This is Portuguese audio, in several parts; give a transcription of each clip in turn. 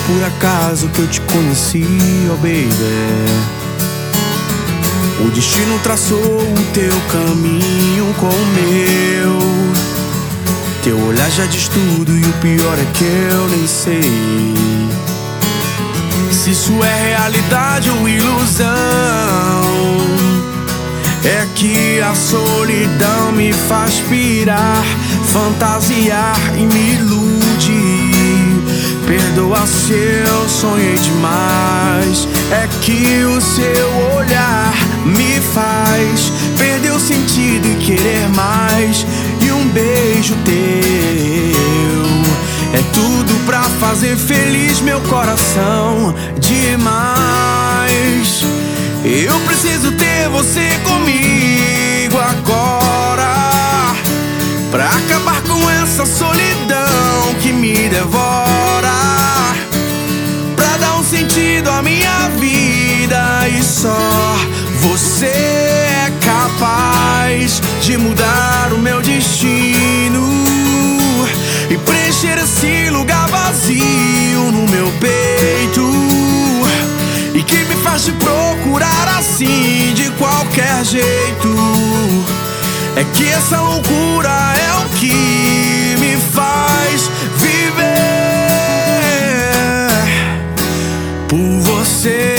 por acaso que eu te conheci, oh baby. O destino traçou o teu caminho com o meu. Teu olhar já diz tudo e o pior é que eu nem sei se isso é realidade ou ilusão. É que a solidão me faz pirar, fantasiar e me ilude. Perdoa se eu sonhei demais. É que o seu olhar me faz perder o sentido e querer mais. E um beijo teu é tudo pra fazer feliz meu coração demais. Eu preciso ter você comigo agora, pra acabar com essa solidão que me devora, pra dar um sentido à minha vida. E só você é capaz de mudar o meu destino e preencher esse lugar vazio no meu peito, e que me faz te procurar assim de qualquer jeito. É que essa loucura é o que me faz viver por você.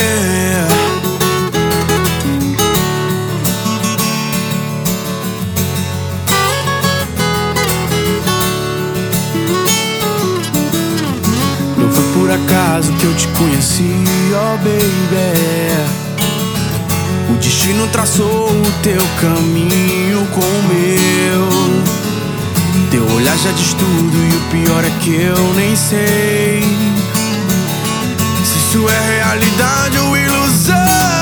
Não foi por acaso que eu te conheci, oh baby. O destino traçou o teu caminho com o meu. Teu olhar já diz tudo e o pior é que eu nem sei se isso é realidade ou ilusão.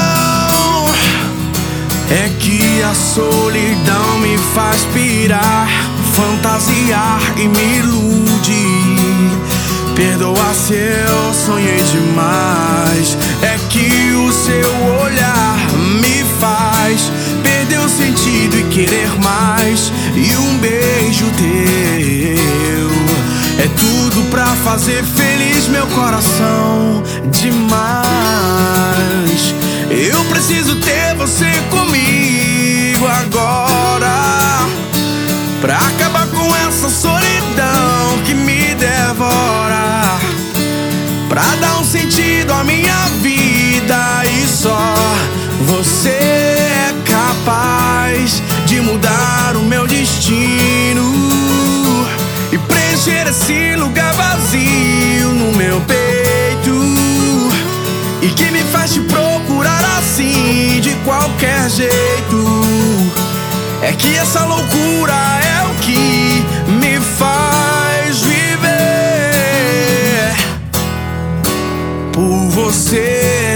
É que a solidão me faz pirar, fantasiar e me ilude. Perdoa se eu sonhei demais. É que o seu olhar me faz perder o sentido e querer mais. E um beijo teu é tudo pra fazer feliz meu coração demais. Eu preciso ter você comigo agora, pra acabar com essa solidão que me devora, pra dar um sentido à minha vida. E só você é capaz de mudar o meu destino e preencher esse lugar vazio no meu peito, e que me faz te procurar assim de qualquer jeito. É que essa loucura é o que me faz viver por você.